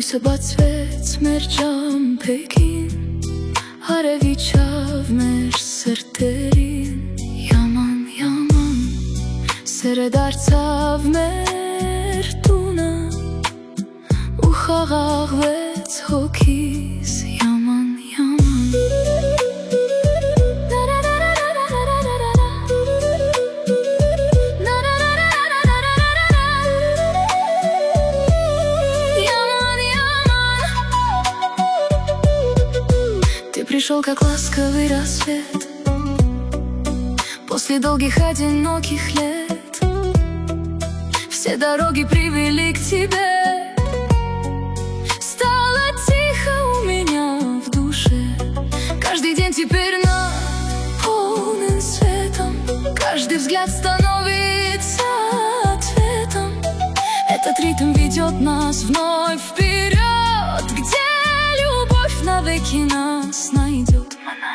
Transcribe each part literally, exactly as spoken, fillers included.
Լույսը բացվեց մեր ճամփեքին, արևիչավ մեր սրտերին, Yaman, yaman, սերը դարձավ մեր տունը ու խաղաղվեց հոգիս, Yaman, yaman. Ты пришел как ласковый рассвет после долгих одиноких лет. Все дороги привели к тебе. Стало тихо у меня в душе. Каждый день теперь наполнен светом. Каждый взгляд становится ответом. Этот ритм ведет нас вновь вперед, где любовь навеки нас найдет.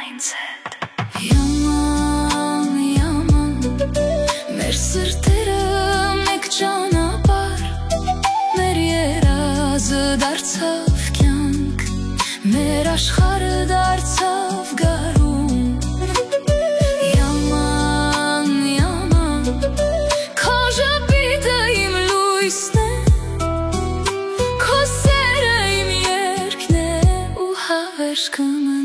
Yaman, yaman, մեր սրտերը մեկ ճանապարհ, մեր երազը դարձավ կյանք, մեր աշխարհը դարձավ գարուն. Yaman, yaman, քո ժպիտը իմ լույսն է, քո սերը իմ երգն է ու հավերժ կմնա.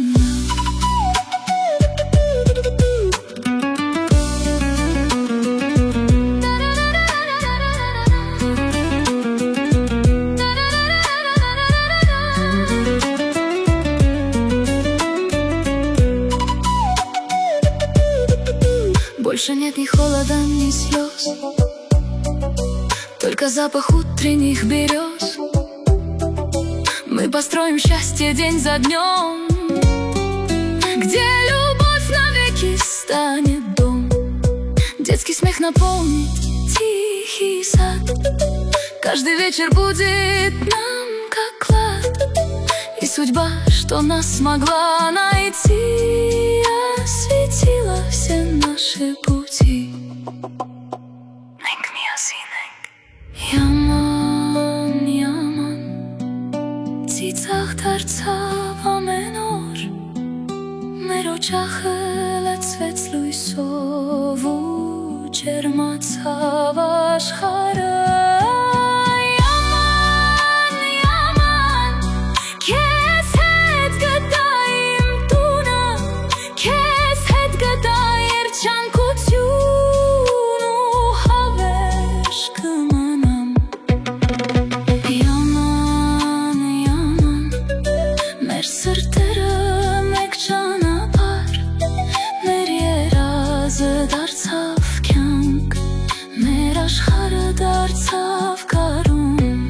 Больше нет ни холода, ни слез, только запах утренних берез. Мы построим счастье день за днем, где любовь навеки станет дом. Детский смех наполнит тихий сад. Каждый вечер будет нам как клад. И судьба, что нас смогла найти, осветила все наши пути. Yaman, yaman, ծիծաղ դարձավ ամեն օր, մեր օջախը լցվեց լույսով ու ջերմացավ աշխարհը. Սրտերը մեկ ճանապարհ, մեր երազը դարձավ կյանք, մեր աշխարհը դարձավ գարուն.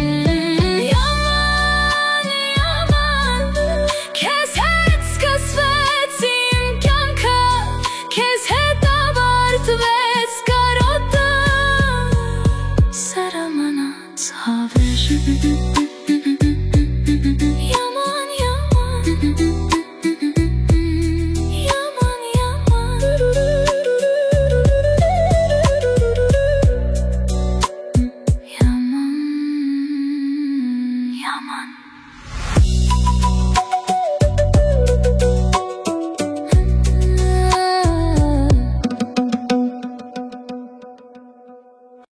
Yaman, yaman, քեզ հետ սկսվեց իմ կյանքը, քեզ հետ ավարտվեց կարոտը, սերը մնաց հավերժ.